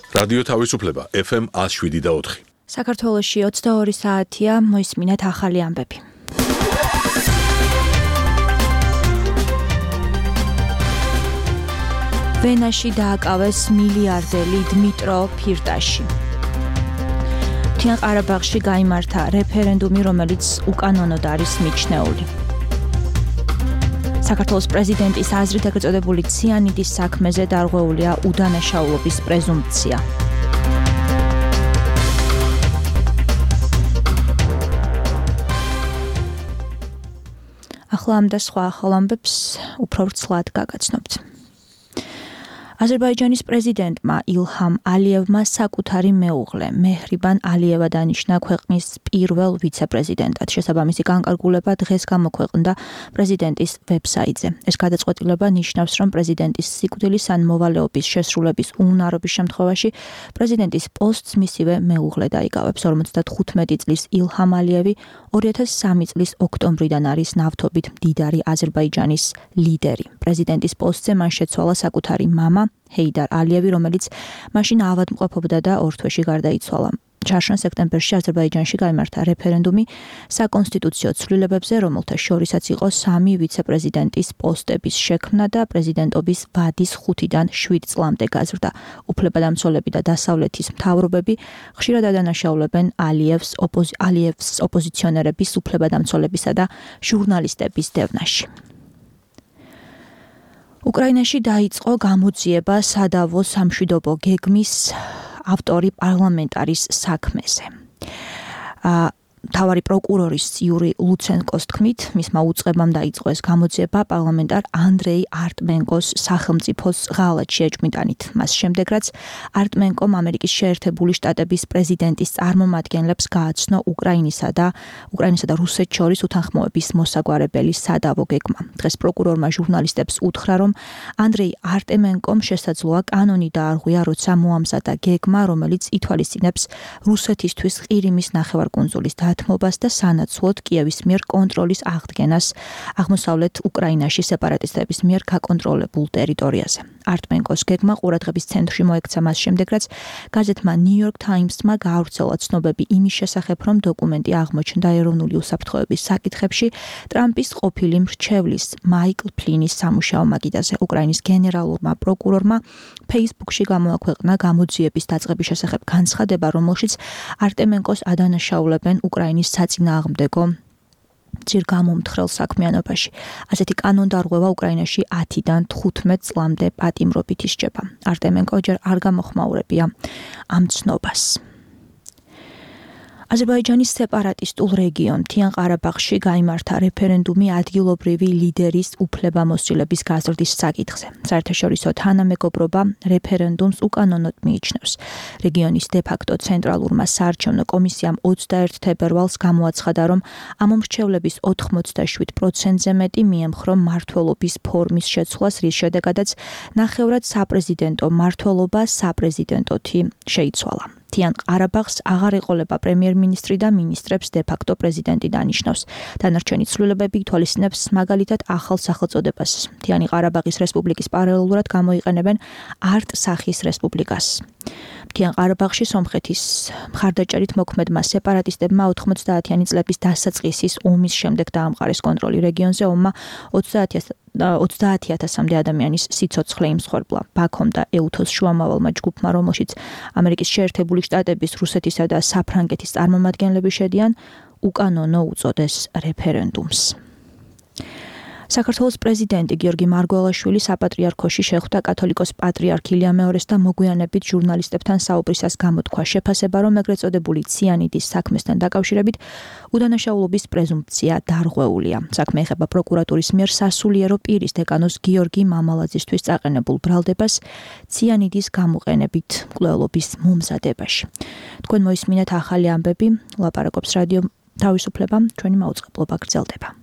რადიო თავისუფლება FM 107.4. საქართველოში 22 საათია, მოისმინეთ ახალი ამბები. ვენაში დააკავეს მილიარდელი დმიტრო ფირტაში. მთიან ყარაბაღში გაიმართა რეფერენდუმი, რომელიც უკანონოდ არის მიჩნეული. საქართველოს პრეზიდენტის აზრით ეგრეთ წოდებული ციანიდის საქმეზე დარღვეულია უდანაშაულობის პრეზუმპცია. ახლა ამ და სხვა ახალ ამბებს უფრო ვრცლად გაგაცნობთ. აზერბაიჯანის პრეზიდენტმა ილჰამ ალიევმა საკუთარი მეუღლე მეჰრიბან ალიევა დანიშნა ქვეყნის პირველ ვიცე-პრეზიდენტად. შესაბამისი განკარგულება დღეს გამოქვეყნდა პრეზიდენტის ვებსაიტზე. ეს გადაწყვეტილება ნიშნავს, რომ პრეზიდენტის სიკვდილის ან მოვალეობის შესრულების უნარობის შემთხვევაში პრეზიდენტის პოსტს მისივე მეუღლე დაიკავებს. 55 წლის ილჰამ ალიევი 2003 წლის ოქტომბრიდან არის ნავთობით მდიდარი აზერბაიჯანის ლიდერი. პრეზიდენტის პოსტზე მან შეცვალა საკუთარი მამა ჰეიდარ ალიევი, რომელიც მაშინ ავადმყოფობდა და ორ თვეში გარდაიცვალა. ჩარშან სექტემბერში აზერბაიჯანში გაიმართა რეფერენდუმი საკონსტიტუციო ცვლილებებზე, რომელთა შორისაც იყო 3 ვიცე-პრეზიდენტის პოსტების შექმნა და პრეზიდენტობის ვადის 5-დან 7 წლამდე გაზრდა. უფლებადამცველები და დასავლეთის მთავრობები ხშირად ადანაშაულებენ ალიევს ოპოზიციონერების, უფლებადამცველებისა და ჟურნალისტების დევნაში. უკრაინაში დაიწყო გამოძიება სადავო სამშვიდობო გეგმის ავტორი პარლამენტარის საქმეზე. მთავარი პროკურორის იური ლუცენკოს თქმით, მისმა უწყებამ დაიწყო ეს გამოძიება პარლამენტარ ანდრეი არტმენკოს სახელმწიფოს ღალატში ეჭვმიტანით. მას შემდეგ, რაც არტმენკომ ამერიკის შეერთებული შტატების პრეზიდენტის წარმომადგენლებს გააცნო უკრაინისა და რუსეთს შორის უთანხმოების მოსაგვარებელი სადავო გეგმა. დღეს პროკურორმა ჟურნალისტებს უთხრა, რომ ანდრეი არტმენკომ შესაძლოა კანონი დაარღვია, როცა მოამზადა გეგმა, რომელიც ითვალისწინებს რუსეთისთვის ყირიმის ნახევარკუნძულის დათმობას და სანაცვლოდ კიევის მიერ კონტროლის აღდგენას აღმოსავლეთ უკრაინაში სეპარატისტების მიერ გაკონტროლებულ ტერიტორიაზე. არტმენკოს გეგმა ყურადღების ცენტრში მოექცა მას შემდეგ, რაც გაზეთმა New York Times-მა გაავრცელა ცნობები იმის შესახებ, რომ დოკუმენტი აღმოჩნდა ეროვნული უსაფრთხოების საკითხებში ტრამპის ყოფილი მრჩევლის მაიკლ ფლინის სამუშაო მაგიდაზე. უკრაინის გენერალურმა პროკურორმა Facebook-ში გამოაქვეყნა გამოძიების დაწყების შესახებ განცხადება, რომელშიც არტმენკოს ადანაშაულებენ უკრაინის საწინააღმდეგო ძირგამომთხრელ საქმიანობაში. ასეთი კანონდარღვევა უკრაინაში 10-დან 15 წლამდე პატიმრობით ისჯება. არტმენკო ჯერ არ გამოხმაურებია ამ ცნობას. აზერბაიჯანის სეპარატისტულ რეგიონ მთიან ყარაბაღში გაიმართა რეფერენდუმი ადგილობრივი ლიდერის უფლებამოსილების გაზრდის საკითხზე. საერთაშორისო თანამეგობრობა რეფერენდუმს უკანონოდ მიიჩნევს. რეგიონის დე-ფაქტო ცენტრალურმა საარჩევნო კომისიამ 21 თებერვალს გამოაცხადა, რომ ამ მომრჩევლების 87%-ზე მეტი მიემხრო მმართველობის ფორმის შეცვლას, რის შედეგადაც ნახევრად საპრეზიდენტო მმართველობა საპრეზიდენტოთი შეიცვალა. მთიან ყარაბაღს აღარ ეყოლება პრემიერ-მინისტრი და მინისტრებს დე-ფაქტო პრეზიდენტი დანიშნავს. დანარჩენი ცვლილებები ითვალისწინებს მაგალითად ახალ სახელწოდებას. მთიანი ყარაბაღის რესპუბლიკის პარალელურად გამოიყენებენ არტ-სახის რესპუბლიკას. მთიან ყარაბაღში სომხეთის მხარდაჭერით მოქმედმა სეპარატისტებმა 90-იანი წლების დასაწყისის ომის შემდეგ დაამყარეს კონტროლი რეგიონზე. ომმა 30,000-მდე ადამიანის სიცოცხლე იმსხვერპლა. ბაქომ და ეუთოს შუამავალმა ჯგუფმა, რომელშიც ამერიკის შეერთებული შტატების, რუსეთისა და საფრანგეთის წარმომადგენლები შედიან, უკანონო უწოდეს რეფერენდუმს. საქართველოს პრეზიდენტი გიორგი მარგველაშვილი საპატრიარქოში შეხვდა კათოლიკოს პატრიარქ ილია მეორეს და მოგვიანებით ჟურნალისტებთან საუბრისას გამოთქვა შეფასება, რომ ეგრეთ წოდებული ციანიდის საქმესთან დაკავშირებით უდანაშაულობის პრეზუმპცია დარღვეულია. საქმე ეხება პროკურატურის მიერ სასულიერო პირის დეკანოს გიორგი მამალაძისთვის წაყენებულ ბრალდებას ციანიდის გამოყენებით მკვლელობის მომზადებაში. თქვენ მოისმინეთ ახალი ამბები, ლაპარაკობს რადიო თავისუფლება, ჩვენი მაუწყებლობა გრძელდება.